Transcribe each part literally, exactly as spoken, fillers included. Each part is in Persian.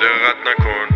دقت نکن.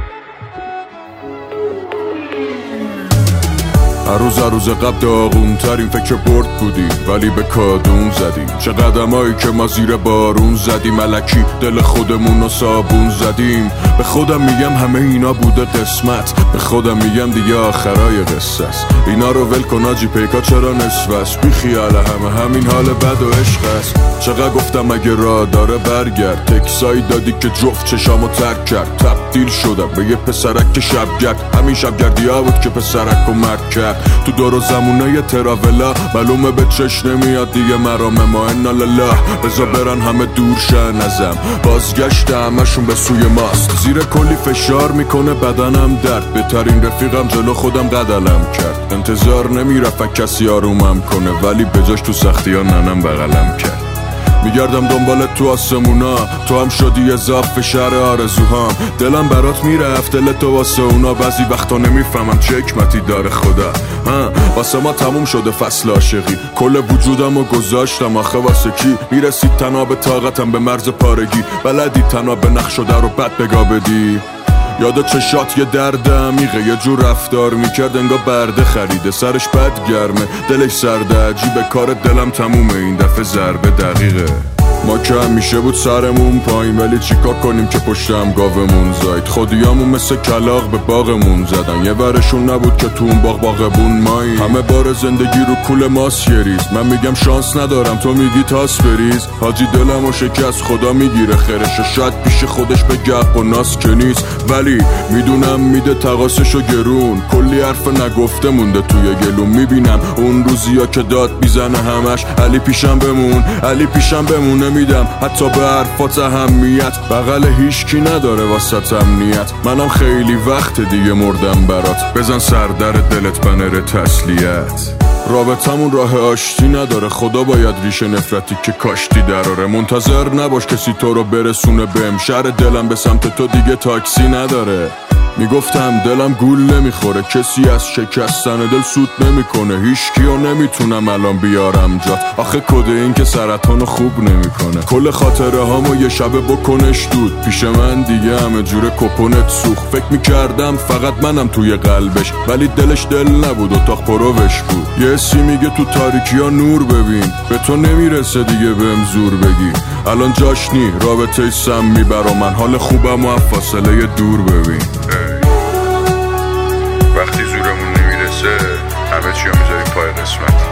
هر روز هر روز قبل داغون ترین فکر برد بودیم، ولی به کادون زدیم. چه قدمایی که ما زیر بارون زدیم، الکی دل خودمون رو صابون زدیم. به خودم میگم همه اینا بوده قسمت، به خودم میگم دیگه آخرای قصه است. اینا رو ول کن آجی، پیکا چرا نصف است؟ بی خیال همه همین حال بد و عشق است. چقدر گفتم اگه راه داره برگرد، تکسایی دادی که جفت چشامو ترک کرد. تبدیل شدم به یه پسرک که شبگرد، همین شبگردی ها بود که پسرک و مرد کرد. تو دور و زمونه تراولا معلومه به چش نمیاد دیگه مرامه ما انا لله. بزا برن همه دور شن ازم، بازگشت همشون به سوی ماست. زیر کلی فشار میکنه بدنم درد، بهترین رفیقم جلو خودم قدلم کرد. انتظار نمیرفت کسی آرومم کنه، ولی بجاش تو سختی ها ننم بغلم کرد. میگردم دنبالت تو آسمونا، تو هم شدی اضافه شهر آرزوهام. دلم برات میرفت دل تو واسه اونا، بعضی وقتا نمیفهمم چه حکمتی داره خدا. ها واسه ما تموم شده فصل عاشقی، کل وجودم رو گذاشتم آخه واسه کی؟ میرسید تنها به طاقتم به مرز پارگی، بلدی تنها به نقش شده رو بد بگا بدی. یاد چشات یه درد عمیقه، یه جور رفتار میکرد انگار برده خریده. سرش بد گرمه دلش سرده، عجیبه کار دلم تمومه این دفعه ضربه دقیقه. ما که همیشه بود سرمون پایین، ولی چیکار کنیم که پشتم گاومون زاید. خودیامون مثل کلاغ به باغمون زدن، یه ورشون نبود که تو اون باغ باغبون مایی. همه بار زندگی رو کول ماست یه ریز، من میگم شانس ندارم تو میگی تاس بریز. حاجی دلم و شکست خدا میگیره خیرشو، شاید پیش خودش به گق و ناس که نیست، ولی میدونم میده تقاسشو گرون. کلی حرف نگفته مونده توی گلوم، میبینم اون روزیا که داد بیزنه همش علی پیشم بمون علی پیشم بمون. نمیدم حتی به حرفات اهمیت، بغل هیچکی نداره واسه امنیت. منم خیلی وقت دیگه مردم برات، بزن سر در دلت بنر تسلیت. رابطمون راه آشتی نداره، خدا باید ریشه نفرتی که کاشتی دراره. منتظر نباش کسی تو رو برسونه بهم، شهر دلم به سمت تو دیگه تاکسی نداره. میگفتم دلم گول نمیخوره، کسی از شکستن دل سود نمیکنه. هیچکیو نمیتونم الان بیارم جات، آخه کده این که سرطانو خوب نمیکنه. کل خاطره هامو یه شبه بکنش دود، پیش من دیگه همه جوره کپونت سوخ. فکر میکردم فقط منم توی قلبش، ولی دلش دل نبود اتاق پروش بود. یه حسی میگه تو تاریکی ها نور ببین، به تو نمیرسه دیگه بهم زور بگی. الان جاش نی رابطه سمی برا من، حال خوبم و فاصله دور ببین. وقتی زورمون نمیرسه همه چی رو میذاریم پای قسمت.